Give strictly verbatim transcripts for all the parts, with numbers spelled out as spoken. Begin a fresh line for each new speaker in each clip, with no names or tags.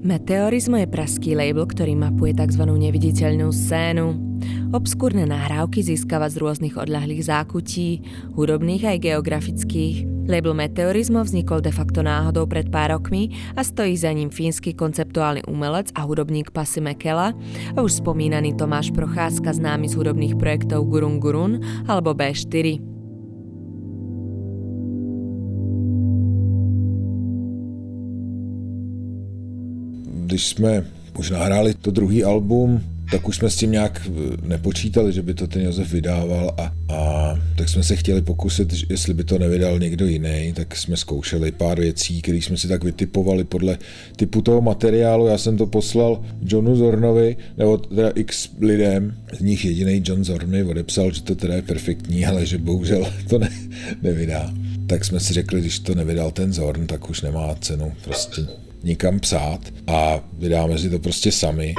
Meteorizmo je pražský label, ktorý mapuje tzv. Neviditeľnú scénu. Obskúrne nahrávky získava z rôznych odľahlých zákutí, hudobných aj geografických. Label Meteorizmo vznikol de facto náhodou pred pár rokmi a stojí za ním fínsky konceptuálny umelec a hudobník Pasi Mäkelä a už spomínaný Tomáš Procházka, známy z hudobných projektov Gurun Gurun alebo bé štyri.
Když jsme už nahráli to druhý album, tak už jsme s tím nějak nepočítali, že by to ten Josef vydával a, a tak jsme se chtěli pokusit, jestli by to nevydal někdo jiný, tak jsme zkoušeli pár věcí, které jsme si tak vytipovali podle typu toho materiálu. Já jsem to poslal Johnu Zornovi, nebo teda x lidem, z nich jediný John Zorn mi odepsal, že to teda je perfektní, ale že bohužel to ne, nevydá. Tak jsme si řekli, když to nevydal ten Zorn, tak už nemá cenu prostě nikam psát a vydáme si to prostě sami.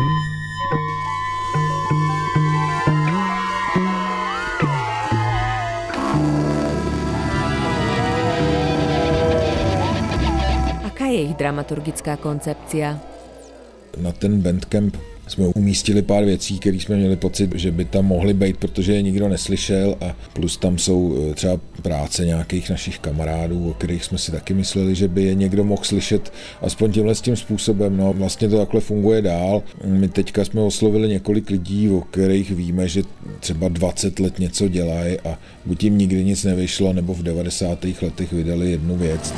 Aká je ich dramaturgická koncepcia?
Na ten Bandcamp jsme umístili pár věcí, které jsme měli pocit, že by tam mohly být, protože je nikdo neslyšel a plus tam jsou třeba práce nějakých našich kamarádů, o kterých jsme si taky mysleli, že by je někdo mohl slyšet aspoň tímhle s tím způsobem. No, vlastně to takhle funguje dál. My teďka jsme oslovili několik lidí, o kterých víme, že třeba dvacet let něco dělají a buď jim nikdy nic nevyšlo, nebo v devadesátých letech vydali jednu věc.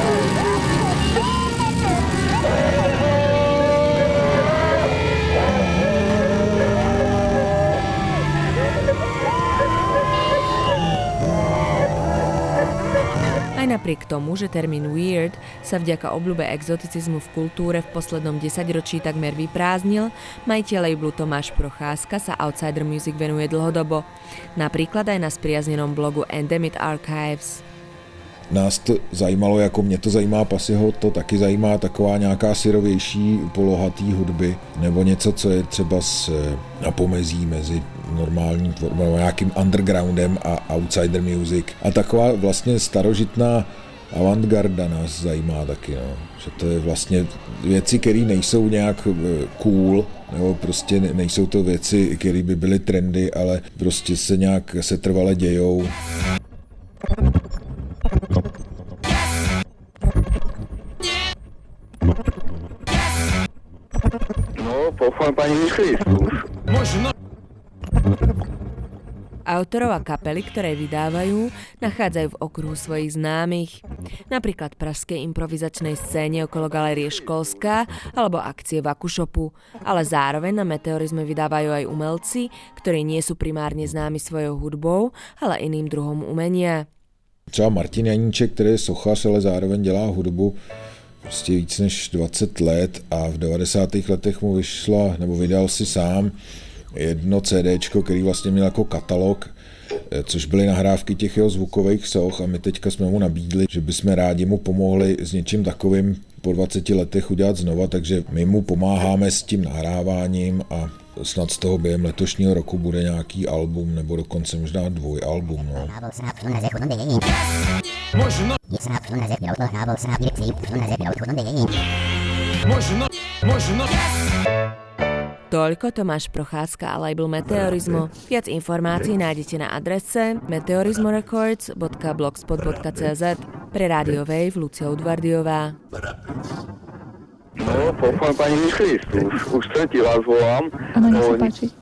Aj napriek tomu, že termín weird sa vďaka obľúbe exoticizmu v kultúre v poslednom desaťročí takmer vyprázdnil, majiteľ labelu Tomáš Procházka sa Outsider Music venuje dlhodobo. Napríklad aj na spriaznenom blogu Endemit Archives.
Nás to zajímalo, jako mě to zajímá, Pasiho to taky zajímá, taková nějaká syrovější poloha té hudby, nebo něco, co je třeba s napomezí mezi normálním tvorbou, nějakým undergroundem a outsider music. A taková vlastně starožitná avantgarda nás zajímá taky, no. Že to je vlastně věci, které nejsou nějak cool, nebo prostě nejsou to věci, které by byly trendy, ale prostě se nějak setrvale dějou.
No, pochvál paní Christus. Možno.
Autorov a kapely, ktoré vydávajú, nachádzajú v okruhu svojich známych. Napríklad pražskej improvizačnej scéne okolo Galérie Školská alebo akcie Vakushopu. Ale zároveň na Meteorizme vydávajú aj umelci, ktorí nie sú primárne známi svojou hudbou, ale iným druhom umenia.
Třeba Martin Janíček, který je sochař, ale zároveň dělá hudbu prostě víc než dvacet let a v devadesátých letech mu vyšla, nebo vydal si sám jedno CDčko, který vlastně měl jako katalog, což byly nahrávky těch jeho zvukových soch a my teďka jsme mu nabídli, že bychom rádi mu pomohli s něčím takovým po dvaceti letech udělat znova, takže my mu pomáháme s tím nahráváním a snad z toho během letošního roku bude nějaký album, nebo dokonce možná dvojalbum. No.
Možno. Možno. Možno.
Toľko Tomáš Procházka a label Meteorizmo. Viac informácií nájdete na adrese meteorizmorecords bodka blogspot bodka cz. Pre Radio Wave Lucia Udvardiová.
No, pochvál paní Christus. Už, už třetí vás volám.
Ano, nech se páči.